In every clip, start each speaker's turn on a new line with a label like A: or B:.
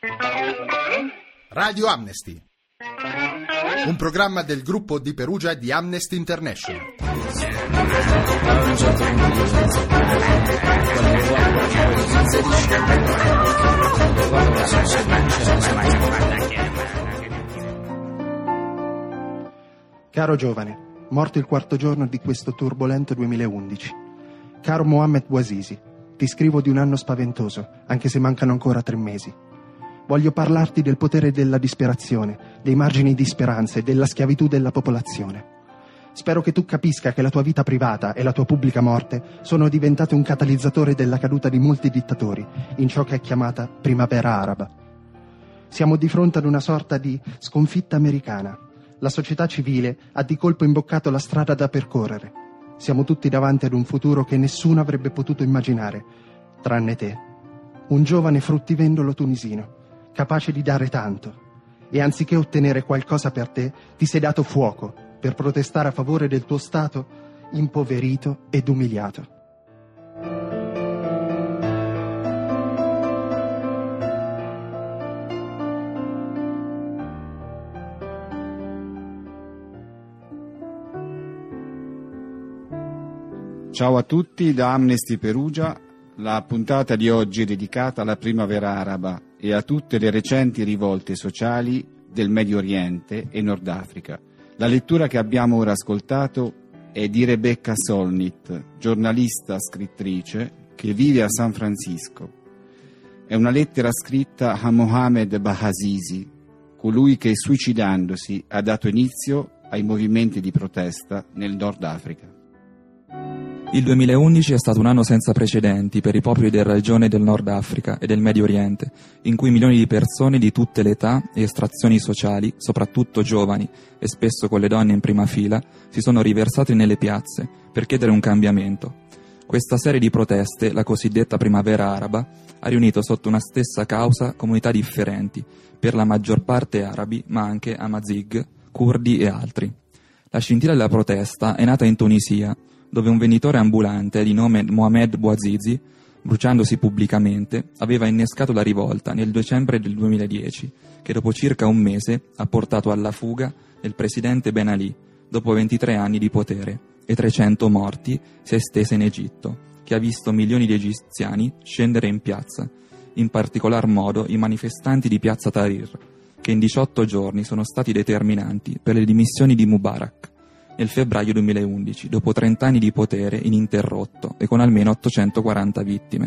A: Radio Amnesty, un programma del gruppo di Perugia di Amnesty International.
B: Caro giovane, morto il quarto giorno di questo turbolento 2011. Caro Mohamed Bouazizi, ti scrivo di un anno spaventoso, anche se mancano ancora 3 mesi. Voglio parlarti del potere della disperazione, dei margini di speranza e della schiavitù della popolazione. Spero che tu capisca che la tua vita privata e la tua pubblica morte sono diventate un catalizzatore della caduta di molti dittatori in ciò che è chiamata primavera araba. Siamo di fronte ad una sorta di sconfitta americana. La società civile ha di colpo imboccato la strada da percorrere. Siamo tutti davanti ad un futuro che nessuno avrebbe potuto immaginare, tranne te. Un giovane fruttivendolo tunisino, capace di dare tanto. E anziché ottenere qualcosa per te, ti sei dato fuoco per protestare a favore del tuo Stato impoverito ed umiliato.
C: Ciao a tutti da Amnesty Perugia. La puntata di oggi è dedicata alla primavera araba e a tutte le recenti rivolte sociali del Medio Oriente e Nord Africa. La lettura che abbiamo ora ascoltato è di Rebecca Solnit, giornalista scrittrice che vive a San Francisco. È una lettera scritta a Mohamed Bouazizi, colui che suicidandosi ha dato inizio ai movimenti di protesta nel Nord Africa.
D: Il 2011 è stato un anno senza precedenti per i popoli della regione del Nord Africa e del Medio Oriente, in cui milioni di persone di tutte le età e estrazioni sociali, soprattutto giovani e spesso con le donne in prima fila, si sono riversati nelle piazze per chiedere un cambiamento. Questa serie di proteste, la cosiddetta primavera araba, ha riunito sotto una stessa causa comunità differenti, per la maggior parte arabi, ma anche amazigh, curdi e altri. La scintilla della protesta è nata in Tunisia, dove un venditore ambulante di nome Mohamed Bouazizi, bruciandosi pubblicamente, aveva innescato la rivolta nel dicembre del 2010, che dopo circa un mese ha portato alla fuga del presidente Ben Ali, dopo 23 anni di potere, e 300 morti si è estesa in Egitto, che ha visto milioni di egiziani scendere in piazza, in particolar modo i manifestanti di piazza Tahrir, che in 18 giorni sono stati determinanti per le dimissioni di Mubarak, nel febbraio 2011, dopo 30 anni di potere ininterrotto e con almeno 840 vittime.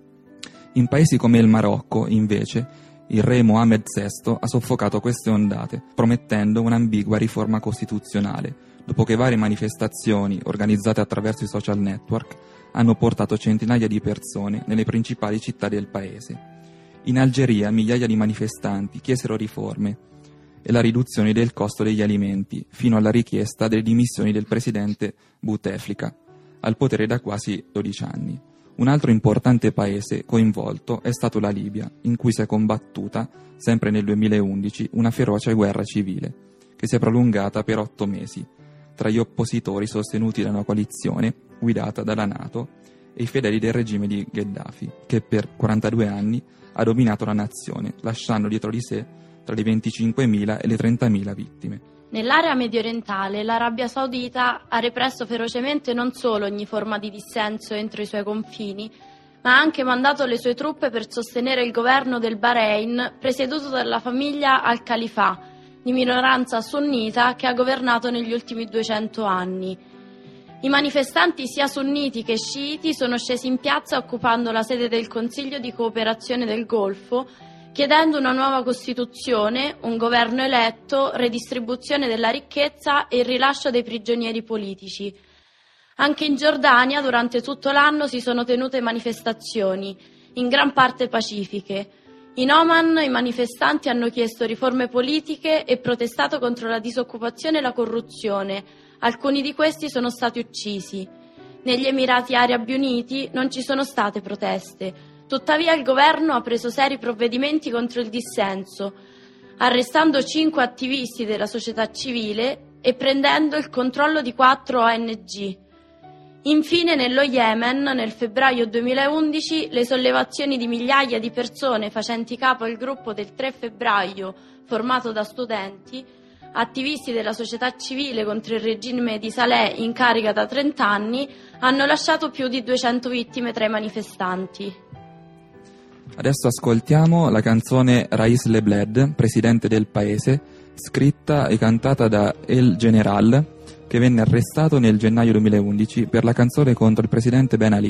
D: In paesi come il Marocco, invece, il re Mohammed VI ha soffocato queste ondate, promettendo un'ambigua riforma costituzionale, dopo che varie manifestazioni, organizzate attraverso i social network, hanno portato centinaia di persone nelle principali città del paese. In Algeria migliaia di manifestanti chiesero riforme e la riduzione del costo degli alimenti, fino alla richiesta delle dimissioni del presidente Bouteflika, al potere da quasi 12 anni. Un altro importante paese coinvolto è stato la Libia, in cui si è combattuta, sempre nel 2011, una feroce guerra civile, che si è prolungata per 8 mesi, tra gli oppositori sostenuti da una coalizione guidata dalla NATO e i fedeli del regime di Gheddafi, che per 42 anni ha dominato la nazione, lasciando dietro di sé tra le 25.000 e le 30.000 vittime.
E: Nell'area mediorientale l'Arabia Saudita ha represso ferocemente non solo ogni forma di dissenso entro i suoi confini, ma ha anche mandato le sue truppe per sostenere il governo del Bahrain, presieduto dalla famiglia Al-Khalifa, di minoranza sunnita che ha governato negli ultimi 200 anni. I manifestanti sia sunniti che sciiti sono scesi in piazza occupando la sede del Consiglio di cooperazione del Golfo, chiedendo una nuova Costituzione, un governo eletto, redistribuzione della ricchezza e il rilascio dei prigionieri politici. Anche in Giordania durante tutto l'anno si sono tenute manifestazioni, in gran parte pacifiche. In Oman i manifestanti hanno chiesto riforme politiche e protestato contro la disoccupazione e la corruzione. Alcuni di questi sono stati uccisi. Negli Emirati Arabi Uniti non ci sono state proteste. Tuttavia il governo ha preso seri provvedimenti contro il dissenso, arrestando 5 attivisti della società civile e prendendo il controllo di 4 ONG. Infine, nello Yemen, nel febbraio 2011, le sollevazioni di migliaia di persone facenti capo al gruppo del 3 febbraio, formato da studenti, attivisti della società civile contro il regime di Saleh in carica da 30 anni, hanno lasciato più di 200 vittime tra i manifestanti.
D: Adesso ascoltiamo la canzone Rais Le Bled, presidente del paese, scritta e cantata da El General, che venne arrestato nel gennaio 2011 per la canzone contro il presidente Ben Ali.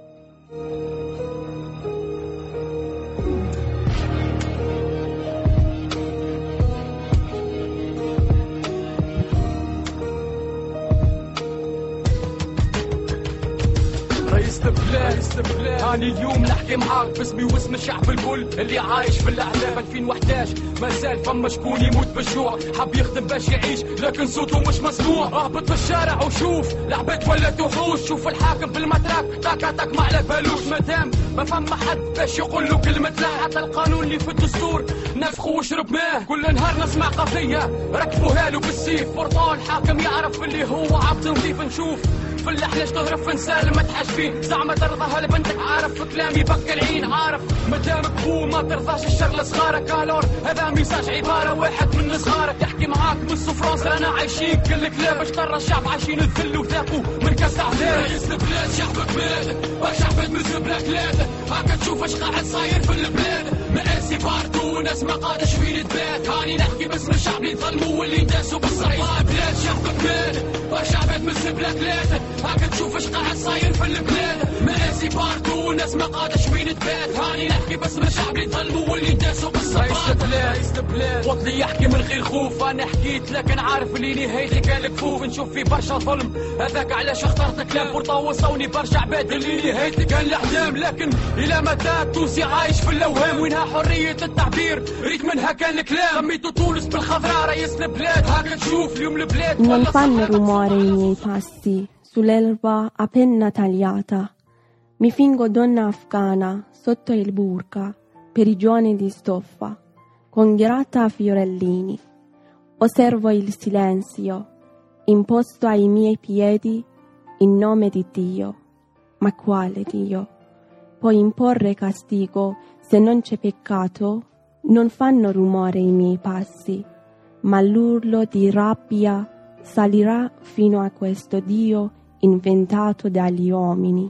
F: رئيس البلاد هاني اليوم نحكي معاك باسمي واسم الشعب الكل اللي عايش في الاحلام 2011 ما زال فما شكون يموت بالجوع حب يخدم باش يعيش لكن صوته مش مسموع اهبط في الشارع وشوف لعبت ولا وحوش شوف الحاكم في المتراك تاك ما على بالوش مادام ما فما حد باش يقول له كلمة لا حتى القانون اللي في الدستور نفخه وشرب ماه كل نهار نسمع قضية ركبوها له بالسيف برطال الحاكم يعرف اللي هو عبد نظيف نشوف في اللحلة تهرب في نسال ما تحاجبين زعما ترضاها لبنتك عارف في كلامي بك العين عارف مدامك بو ما ترضاش الشغل صغارك الور هذا ميساج عبارة واحد من صغارك يحكي معاك من فرنسا رانا عايشين كل كلاب باش ترى الشعب عايشين الذل وذاقوا من كاس اعلام رئيس البلاد شعبك بلاد شعب تمز بلا كلاد هاكا تشوف اش قاعد صاير في البلاد مآسي باردو ناس ما قادش فين تبات هاني نحكي باسم الشعب اللي ظلموا واللي داسوا بالصعيد بلاد شعبك بلاد شعب تمز بلا كلاد هاكا تشوف اش قاعد صاير في البلاد مآسي باردو ناس ما قادش فين تبات هاني نحكي باسم الشعب اللي ظلموا واللي داسوا بالصعيد رئيس البلاد وطلي يحكي من غير خوف انا حكيت لكن عارف اللي نهايتي كان الكفوف نشوف في برشا ظلم هذاك علاش اخترت كلام بورطا وصوني برشا عباد اللي نهايتي كان الاحلام لكن الى متى التونسي عايش في الاوهام وينها حريه التعبير ريت منها كان الكلام سميتو تونس بالخضراء رئيس البلاد هاكا تشوف اليوم البلاد
G: non fanno rumore i miei passi sull'erba a penna tagliata mi fingo donna afghana sotto il burka perigione di stoffa con grata a fiorellini osservo il silenzio imposto ai miei piedi in nome di Dio. Ma quale Dio? Puoi imporre castigo se non c'è peccato? Non fanno rumore i miei passi, ma l'urlo di rabbia salirà fino a questo Dio inventato dagli uomini.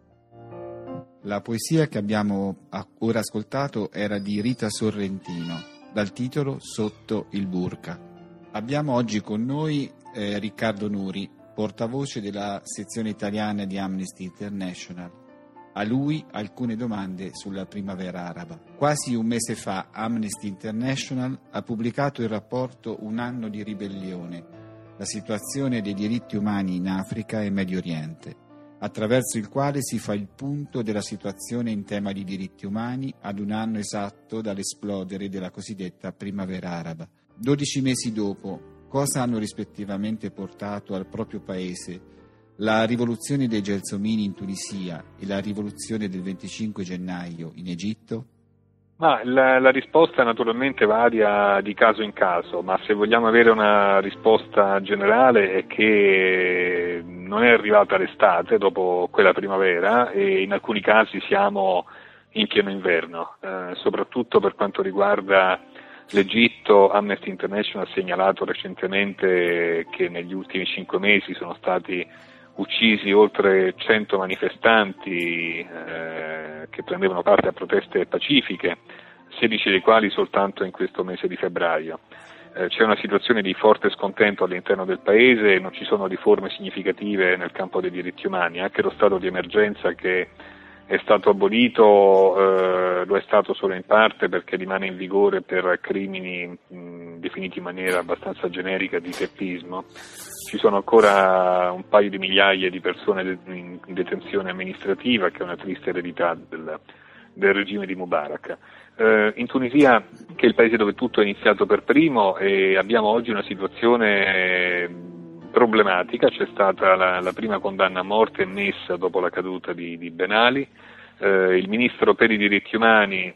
C: La poesia che abbiamo ora ascoltato era di Rita Sorrentino, dal titolo Sotto il burka. Abbiamo oggi con noi Riccardo Nuri, portavoce della sezione italiana di Amnesty International. A lui alcune domande sulla primavera araba. Quasi un mese fa Amnesty International ha pubblicato il rapporto Un anno di ribellione, la situazione dei diritti umani in Africa e Medio Oriente, attraverso il quale si fa il punto della situazione in tema di diritti umani ad un anno esatto dall'esplodere della cosiddetta primavera araba. 12 mesi dopo, cosa hanno rispettivamente portato al proprio paese la rivoluzione dei Gelsomini in Tunisia e la rivoluzione del 25 gennaio in Egitto?
H: La risposta naturalmente varia di caso in caso, ma se vogliamo avere una risposta generale è che non è arrivata l'estate dopo quella primavera e in alcuni casi siamo in pieno inverno, soprattutto per quanto riguarda l'Egitto. Amnesty International ha segnalato recentemente che negli ultimi 5 mesi sono stati uccisi oltre 100 manifestanti che prendevano parte a proteste pacifiche, 16 dei quali soltanto in questo mese di febbraio. C'è una situazione di forte scontento all'interno del paese, non ci sono riforme significative nel campo dei diritti umani, anche lo stato di emergenza che è stato abolito lo è stato solo in parte perché rimane in vigore per crimini definiti in maniera abbastanza generica di teppismo. Ci sono ancora un paio di migliaia di persone in detenzione amministrativa, che è una triste eredità del regime di Mubarak. In Tunisia, che è il paese dove tutto è iniziato per primo, abbiamo oggi una situazione problematica. C'è stata la prima condanna a morte emessa dopo la caduta di Ben Ali. Il ministro per i diritti umani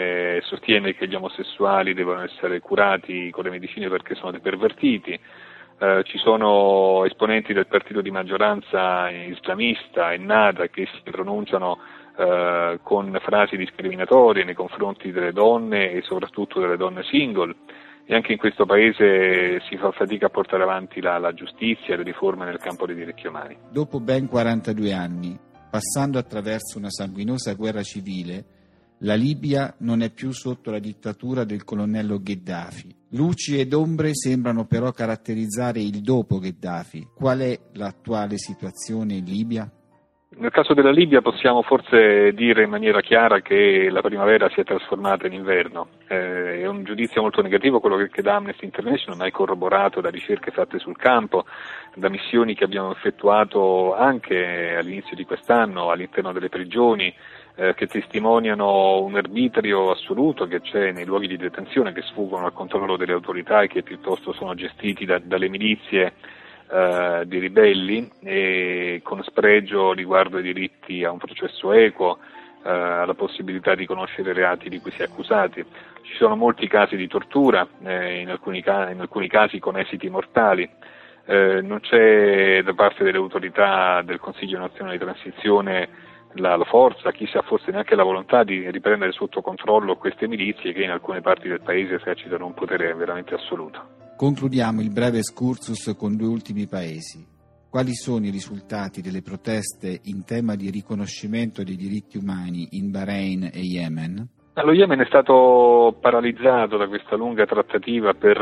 H: sostiene che gli omosessuali devono essere curati con le medicine perché sono dei pervertiti. Ci sono esponenti del partito di maggioranza islamista, Ennahda, che si pronunciano con frasi discriminatorie nei confronti delle donne e soprattutto delle donne single, e anche in questo paese si fa fatica a portare avanti la giustizia e le riforme nel campo dei diritti umani.
C: Dopo ben 42 anni, passando attraverso una sanguinosa guerra civile, la Libia non è più sotto la dittatura del colonnello Gheddafi. Luci ed ombre sembrano però caratterizzare il dopo Gheddafi. Qual è l'attuale situazione in Libia?
H: Nel caso della Libia possiamo forse dire in maniera chiara che la primavera si è trasformata in inverno. È un giudizio molto negativo quello che da Amnesty International, ma è corroborato da ricerche fatte sul campo, da missioni che abbiamo effettuato anche all'inizio di quest'anno all'interno delle prigioni, che testimoniano un arbitrio assoluto che c'è nei luoghi di detenzione, che sfuggono al controllo delle autorità e che piuttosto sono gestiti dalle milizie di ribelli, e con spregio riguardo ai diritti a un processo equo, alla possibilità di conoscere i reati di cui si è accusati. Ci sono molti casi di tortura, in alcuni casi con esiti mortali. Non c'è da parte delle autorità del Consiglio nazionale di transizione la forza, chissà forse neanche la volontà di riprendere sotto controllo queste milizie che in alcune parti del paese esercitano un potere veramente assoluto.
C: Concludiamo il breve excursus con 2 ultimi paesi. Quali sono i risultati delle proteste in tema di riconoscimento dei diritti umani in Bahrain e Yemen?
H: Lo Yemen è stato paralizzato da questa lunga trattativa per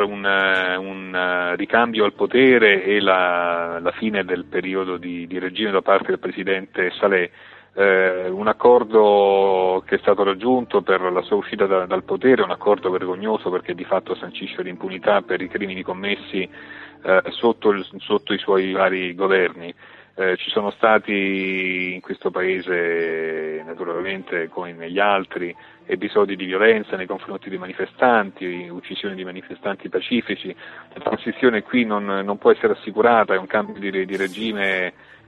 H: un ricambio al potere e la fine del periodo di regime da parte del presidente Saleh. Un accordo che è stato raggiunto per la sua uscita dal potere, un accordo vergognoso perché di fatto sancisce l'impunità per i crimini commessi sotto i suoi vari governi. Ci sono stati in questo paese, naturalmente come negli altri, episodi di violenza nei confronti dei manifestanti, uccisioni di manifestanti pacifici. La transizione qui non può essere assicurata, è un cambio di regime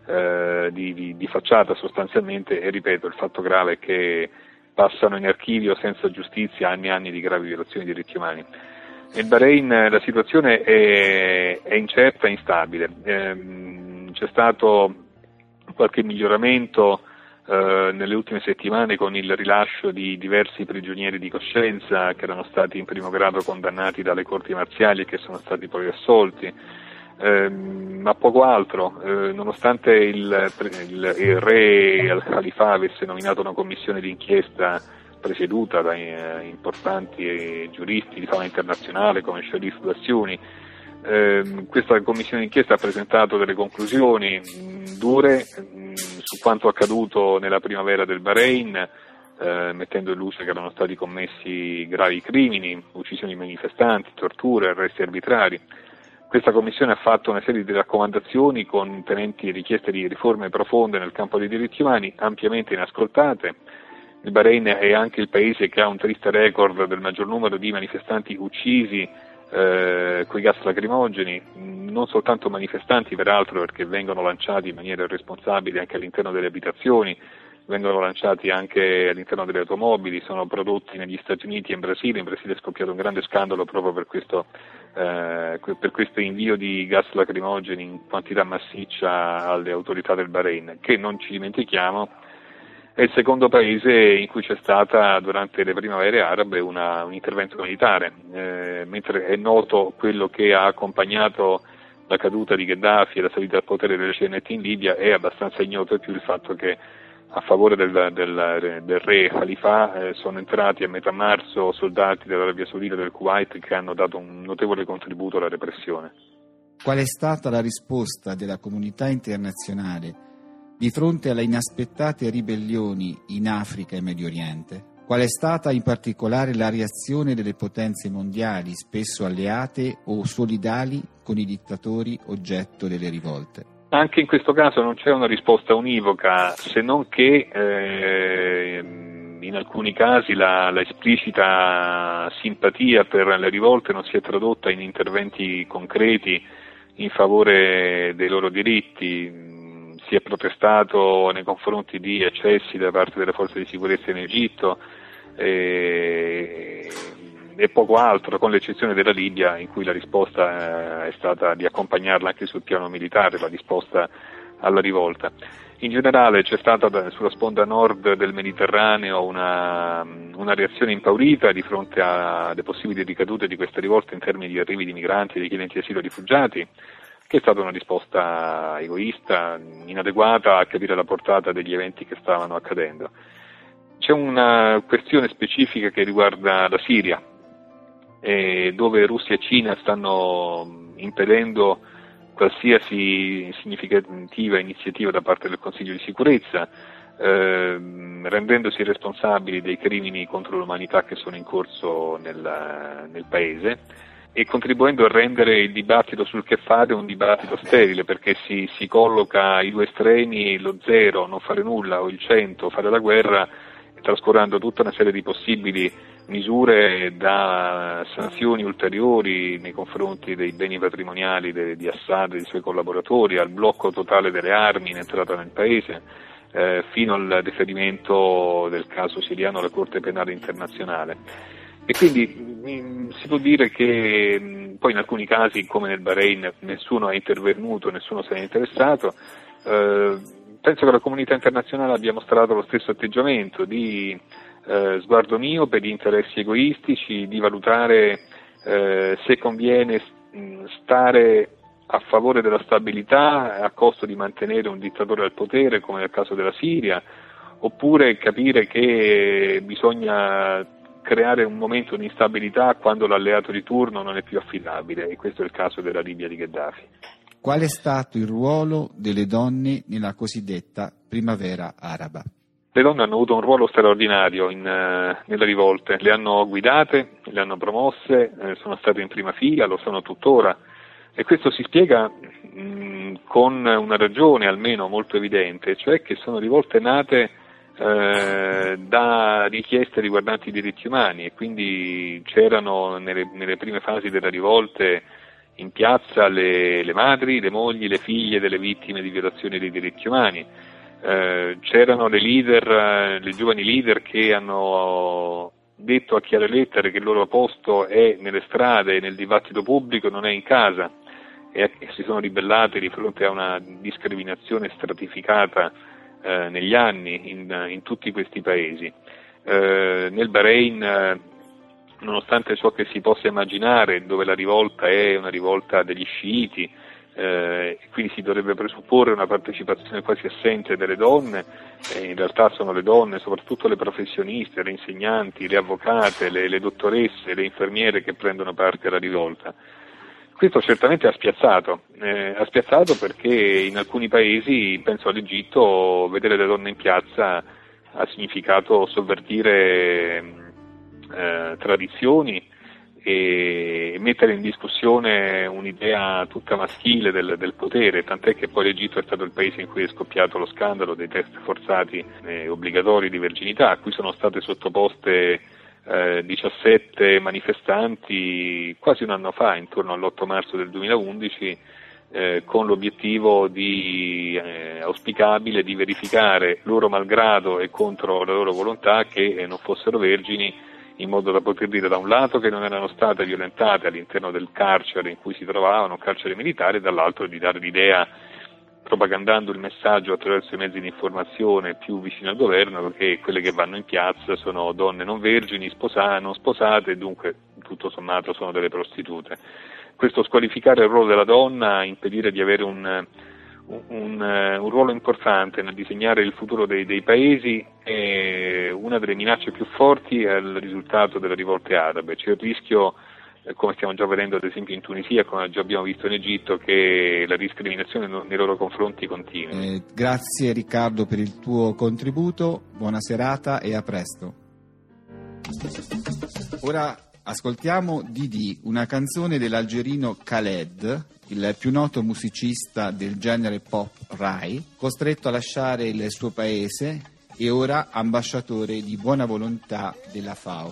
H: di facciata sostanzialmente, e ripeto, il fatto grave è che passano in archivio senza giustizia anni e anni di gravi violazioni dei diritti umani. In Bahrain la situazione è incerta e instabile. C'è stato qualche miglioramento nelle ultime settimane con il rilascio di diversi prigionieri di coscienza che erano stati in primo grado condannati dalle corti marziali e che sono stati poi assolti. Ma poco altro, nonostante il re Al-Khalifa avesse nominato una commissione di inchiesta presieduta da importanti giuristi di fama internazionale come Sharif Bassiouni, questa commissione di inchiesta ha presentato delle conclusioni dure su quanto accaduto nella primavera del Bahrain, mettendo in luce che erano stati commessi gravi crimini, uccisioni di manifestanti, torture, arresti arbitrari. Questa commissione ha fatto una serie di raccomandazioni contenenti richieste di riforme profonde nel campo dei diritti umani, ampiamente inascoltate. Il Bahrain è anche il paese che ha un triste record del maggior numero di manifestanti uccisi coi gas lacrimogeni, non soltanto manifestanti peraltro, perché vengono lanciati in maniera irresponsabile anche all'interno delle abitazioni, vengono lanciati anche all'interno delle automobili, sono prodotti negli Stati Uniti e in Brasile. In Brasile è scoppiato un grande scandalo proprio per questo invio di gas lacrimogeni in quantità massiccia alle autorità del Bahrain, che non ci dimentichiamo è il secondo paese in cui c'è stata durante le primavere arabe un intervento militare, mentre è noto quello che ha accompagnato la caduta di Gheddafi e la salita al potere delle CNT in Libia, è abbastanza ignoto e più il fatto che a favore del re Khalifa sono entrati a metà marzo soldati dell'Arabia Saudita e del Kuwait che hanno dato un notevole contributo alla repressione.
C: Qual è stata la risposta della comunità internazionale di fronte alle inaspettate ribellioni in Africa e Medio Oriente? Qual è stata in particolare la reazione delle potenze mondiali, spesso alleate o solidali con i dittatori oggetto delle rivolte?
H: Anche in questo caso non c'è una risposta univoca, se non che in alcuni casi la esplicita simpatia per le rivolte non si è tradotta in interventi concreti in favore dei loro diritti. Si è protestato nei confronti di eccessi da parte delle forze di sicurezza in Egitto, e poco altro, con l'eccezione della Libia, in cui la risposta è stata di accompagnarla anche sul piano militare, la risposta alla rivolta. In generale c'è stata sulla sponda nord del Mediterraneo una reazione impaurita di fronte alle possibili ricadute di questa rivolta in termini di arrivi di migranti, di chiedenti asilo, rifugiati, che è stata una risposta egoista, inadeguata a capire la portata degli eventi che stavano accadendo. C'è una questione specifica che riguarda la Siria, dove Russia e Cina stanno impedendo qualsiasi significativa iniziativa da parte del Consiglio di sicurezza, rendendosi responsabili dei crimini contro l'umanità che sono in corso nel paese e contribuendo a rendere il dibattito sul che fare un dibattito sterile, perché si colloca ai due estremi, lo 0, non fare nulla, o il 100, fare la guerra, trascurando tutta una serie di possibili misure, da sanzioni ulteriori nei confronti dei beni patrimoniali di Assad e dei suoi collaboratori, al blocco totale delle armi in entrata nel paese, fino al deferimento del caso siriano alla Corte Penale Internazionale. E quindi si può dire che poi in alcuni casi, come nel Bahrain, nessuno è intervenuto, nessuno se ne è interessato. Penso che la comunità internazionale abbia mostrato lo stesso atteggiamento di sguardo miope, di interessi egoistici, di valutare se conviene stare a favore della stabilità a costo di mantenere un dittatore al potere, come nel caso della Siria, oppure capire che bisogna creare un momento di instabilità quando l'alleato di turno non è più affidabile, e questo è il caso della Libia di Gheddafi.
C: Qual è stato il ruolo delle donne nella cosiddetta primavera araba?
H: Le donne hanno avuto un ruolo straordinario nelle rivolte, le hanno guidate, le hanno promosse, sono state in prima fila, lo sono tuttora, e questo si spiega con una ragione almeno molto evidente, cioè che sono rivolte nate da richieste riguardanti i diritti umani, e quindi c'erano nelle prime fasi delle rivolte in piazza le madri, le mogli, le figlie delle vittime di violazioni dei diritti umani. C'erano le giovani leader che hanno detto a chiare lettere che il loro posto è nelle strade, nel dibattito pubblico, non è in casa, e si sono ribellate di fronte a una discriminazione stratificata negli anni in tutti questi paesi. Nel Bahrain, nonostante ciò che si possa immaginare, dove la rivolta è una rivolta degli sciiti, quindi si dovrebbe presupporre una partecipazione quasi assente delle donne, in realtà sono le donne, soprattutto le professioniste, le insegnanti, le avvocate, le dottoresse, le infermiere che prendono parte alla rivolta. Questo certamente ha spiazzato perché in alcuni paesi, penso all'Egitto, vedere le donne in piazza ha significato sovvertire tradizioni e mettere in discussione un'idea tutta maschile del potere, tant'è che poi l'Egitto è stato il paese in cui è scoppiato lo scandalo dei test forzati obbligatori di verginità, a cui sono state sottoposte 17 manifestanti quasi un anno fa, intorno all'8 marzo del 2011, con l'obiettivo auspicabile di verificare loro malgrado e contro la loro volontà che non fossero vergini, in modo da poter dire da un lato che non erano state violentate all'interno del carcere in cui si trovavano, un carcere militare, e dall'altro di dare l'idea, propagandando il messaggio attraverso i mezzi di informazione più vicini al governo, che quelle che vanno in piazza sono donne non vergini, non sposate, e dunque tutto sommato sono delle prostitute. Questo squalificare il ruolo della donna, impedire di avere un ruolo importante nel disegnare il futuro dei paesi, è una delle minacce più forti al risultato delle rivolte arabe. C'è il rischio, come stiamo già vedendo ad esempio in Tunisia, come già abbiamo visto in Egitto, che la discriminazione nei loro confronti continui.
C: Grazie Riccardo per il tuo contributo, buona serata e a presto. Ora ascoltiamo Didi, una canzone dell'algerino Khaled, il più noto musicista del genere pop Rai, costretto a lasciare il suo paese e ora ambasciatore di buona volontà della FAO.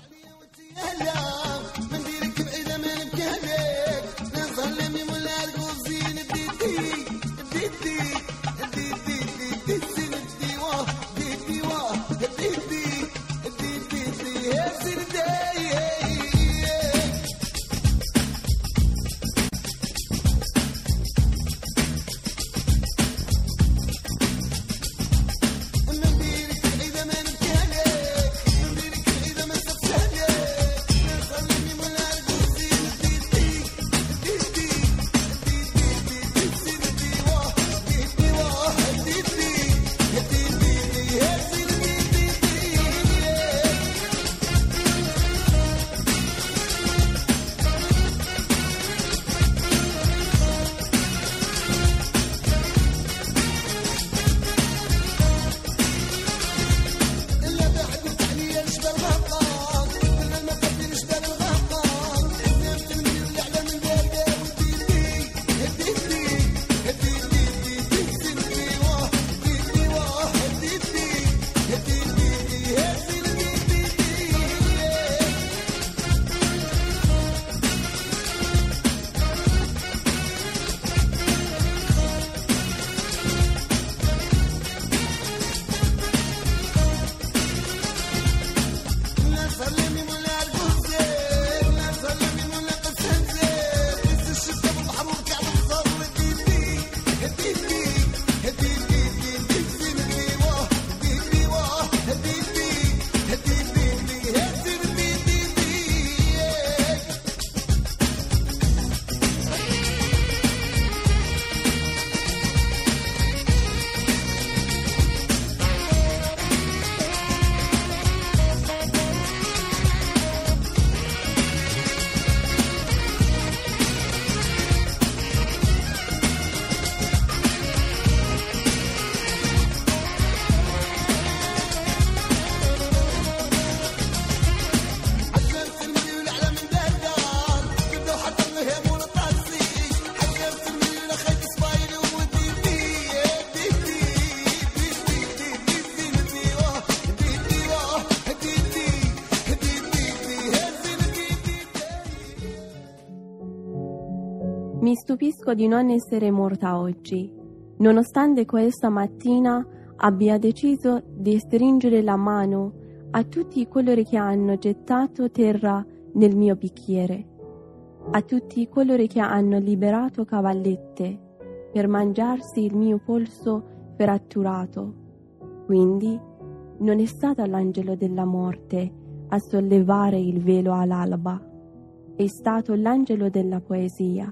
G: Mi stupisco di non essere morta oggi, nonostante questa mattina abbia deciso di stringere la mano a tutti coloro che hanno gettato terra nel mio bicchiere, a tutti coloro che hanno liberato cavallette per mangiarsi il mio polso fratturato. Quindi non è stata l'angelo della morte a sollevare il velo all'alba, è stato l'angelo della poesia.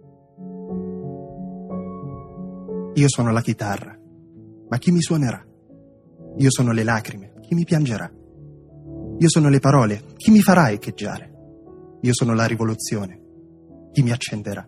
B: Io sono la chitarra, ma chi mi suonerà? Io sono le lacrime, chi mi piangerà? Io sono le parole, chi mi farà echeggiare? Io sono la rivoluzione, chi mi accenderà?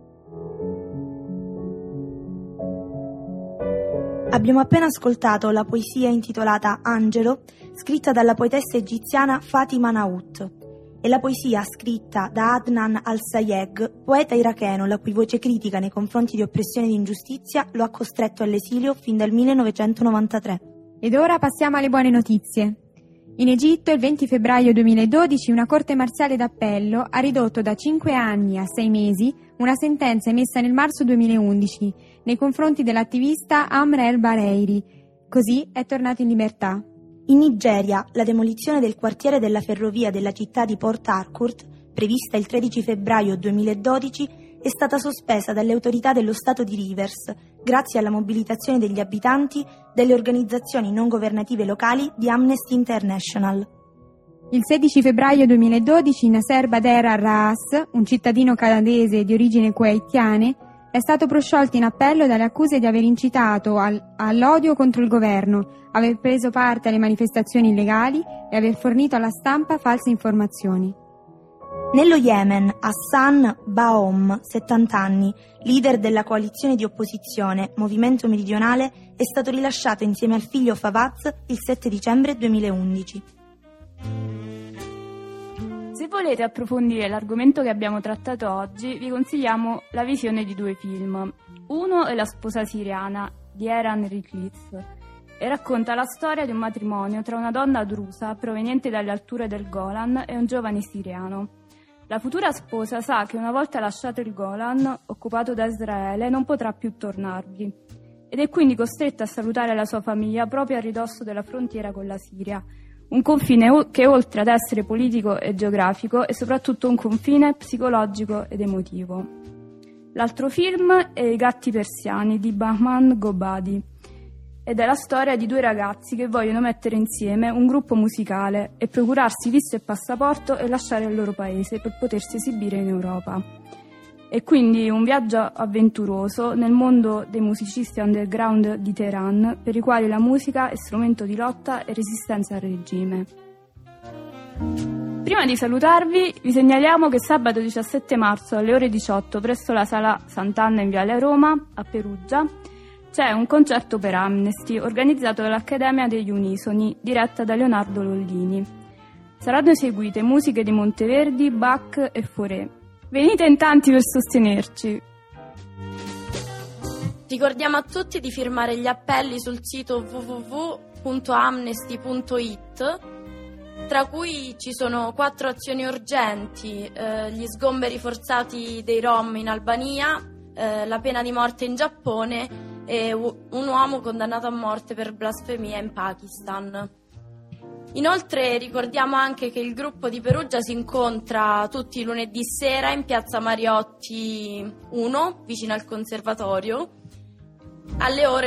I: Abbiamo appena ascoltato la poesia intitolata Angelo, scritta dalla poetessa egiziana Fatima Naut, e la poesia scritta da Adnan al-Sayegh, poeta iracheno la cui voce critica nei confronti di oppressione ed ingiustizia lo ha costretto all'esilio fin dal 1993.
J: Ed ora passiamo alle buone notizie. In Egitto, il 20 febbraio 2012, una corte marziale d'appello ha ridotto da 5 anni a 6 mesi una sentenza emessa nel marzo 2011 nei confronti dell'attivista Amr el-Bareiri. Così è tornato in libertà.
I: In Nigeria, la demolizione del quartiere della ferrovia della città di Port Harcourt, prevista il 13 febbraio 2012, è stata sospesa dalle autorità dello Stato di Rivers, grazie alla mobilitazione degli abitanti delle organizzazioni non governative locali di Amnesty International.
J: Il 16 febbraio 2012 Nasser Bader al-Raas, un cittadino canadese di origini kuwaitiane, è stato prosciolto in appello dalle accuse di aver incitato all'odio contro il governo, aver preso parte alle manifestazioni illegali e aver fornito alla stampa false informazioni.
I: Nello Yemen, Hassan Baom, 70 anni, leader della coalizione di opposizione Movimento Meridionale, è stato rilasciato insieme al figlio Fawaz il 7 dicembre 2011.
K: Se volete approfondire l'argomento che abbiamo trattato oggi, vi consigliamo la visione di 2 film. Uno è La sposa siriana di Eran Riklic e racconta la storia di un matrimonio tra una donna drusa proveniente dalle alture del Golan e un giovane siriano. La futura sposa sa che una volta lasciato il Golan, occupato da Israele, non potrà più tornarvi ed è quindi costretta a salutare la sua famiglia proprio a ridosso della frontiera con la Siria, un confine che oltre ad essere politico e geografico è soprattutto un confine psicologico ed emotivo. L'altro film è I gatti persiani di Bahman Gobadi ed è la storia di 2 ragazzi che vogliono mettere insieme un gruppo musicale e procurarsi visto e passaporto e lasciare il loro paese per potersi esibire in Europa. È quindi un viaggio avventuroso nel mondo dei musicisti underground di Teheran, per i quali la musica è strumento di lotta e resistenza al regime. Prima di salutarvi, vi segnaliamo che sabato 17 marzo alle ore 18 presso la Sala Sant'Anna in Viale Roma, a Perugia, c'è un concerto per Amnesty organizzato dall'Accademia degli Unisoni, diretta da Leonardo Lollini. Saranno eseguite musiche di Monteverdi, Bach e Fauré. Venite in tanti per sostenerci.
E: Ricordiamo a tutti di firmare gli appelli sul sito www.amnesty.it, tra cui ci sono 4 azioni urgenti: gli sgomberi forzati dei Rom in Albania, la pena di morte in Giappone e un uomo condannato a morte per blasfemia in Pakistan. Inoltre ricordiamo anche che il gruppo di Perugia si incontra tutti i lunedì sera in piazza Mariotti 1, vicino al conservatorio, alle ore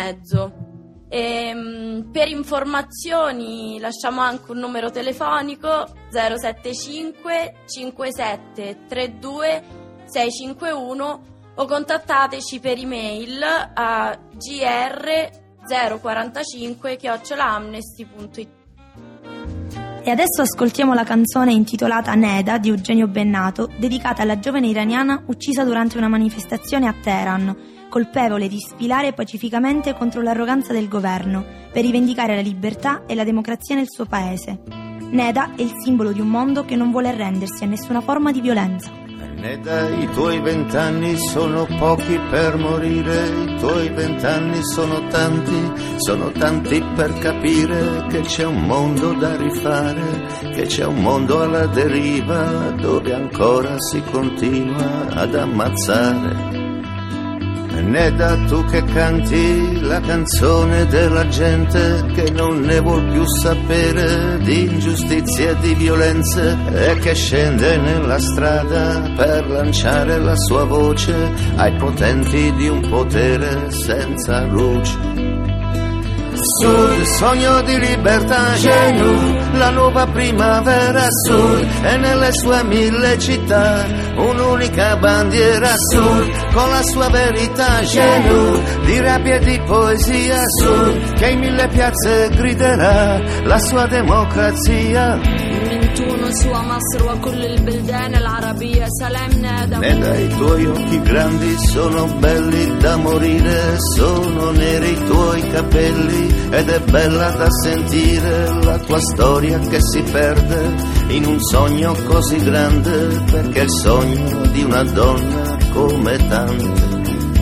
E: 9:30. Per informazioni lasciamo anche un numero telefonico 075 57 32 651 o contattateci per email a gr045@amnesty.it.
I: E adesso ascoltiamo la canzone intitolata Neda di Eugenio Bennato, dedicata alla giovane iraniana uccisa durante una manifestazione a Teheran, colpevole di sfilare pacificamente contro l'arroganza del governo per rivendicare la libertà e la democrazia nel suo paese. Neda è il simbolo di un mondo che non vuole arrendersi a nessuna forma di violenza.
L: Neda, i tuoi 20 anni sono pochi per morire, i tuoi 20 anni sono tanti per capire che c'è un mondo da rifare, che c'è un mondo alla deriva dove ancora si continua ad ammazzare. Neda, tu che canti la canzone della gente che non ne vuol più sapere di ingiustizie e di violenze e che scende nella strada per lanciare la sua voce ai potenti di un potere senza luce. Sud, sogno di libertà, Genù, la nuova primavera Sud, e nelle sue 1000 città un'unica bandiera Sud, con la sua verità, Genù, di rabbia e di poesia Sud, che in 1000 piazze griderà la sua democrazia. Neda, i tuoi occhi grandi sono belli da morire, sono neri i tuoi capelli ed è bella da sentire la tua storia che si perde in un sogno così grande, perché è il sogno di una donna come tante.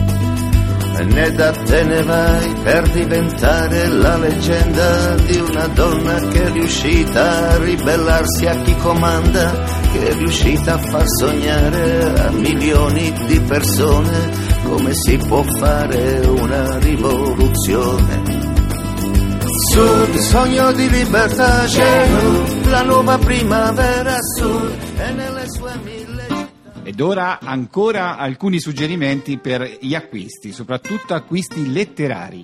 L: Neda, te ne vai per diventare la leggenda di una donna che è riuscita a ribellarsi a chi comanda, che è riuscita a far sognare a milioni di persone come si può fare una rivoluzione. Sud, sogno di libertà, Genù, la nuova primavera Sud, e nelle sue 1000 città.
C: Ed ora ancora alcuni suggerimenti per gli acquisti, soprattutto acquisti letterari.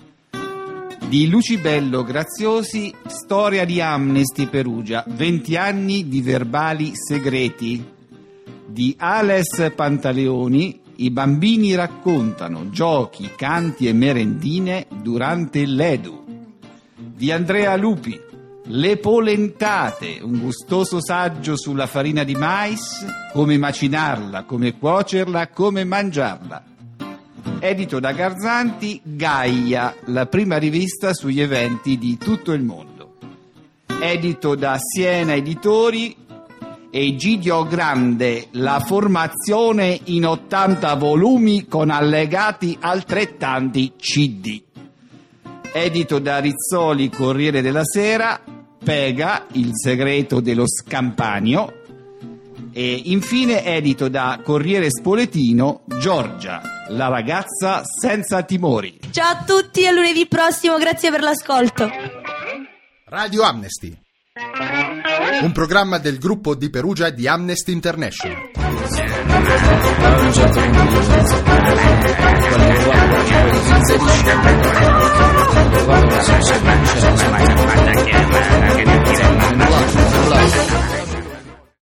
C: Di Lucibello Graziosi, Storia di Amnesty Perugia, 20 anni di verbali segreti. Di Ales Pantaleoni, I bambini raccontano giochi, canti e merendine durante l'Edu. Di Andrea Lupi, Le polentate, un gustoso saggio sulla farina di mais, come macinarla, come cuocerla, come mangiarla. Edito da Garzanti, Gaia, la prima rivista sugli eventi di tutto il mondo. Edito da Siena Editori, Egidio Grande, la formazione in 80 volumi con allegati altrettanti CD. Edito da Rizzoli, Corriere della Sera, Pega, il segreto dello Scampanio. E infine edito da Corriere Spoletino, Giorgia, la ragazza senza timori.
I: Ciao a tutti, a lunedì prossimo, grazie per l'ascolto.
A: Radio Amnesty, un programma del gruppo di Perugia di Amnesty International.
M: Che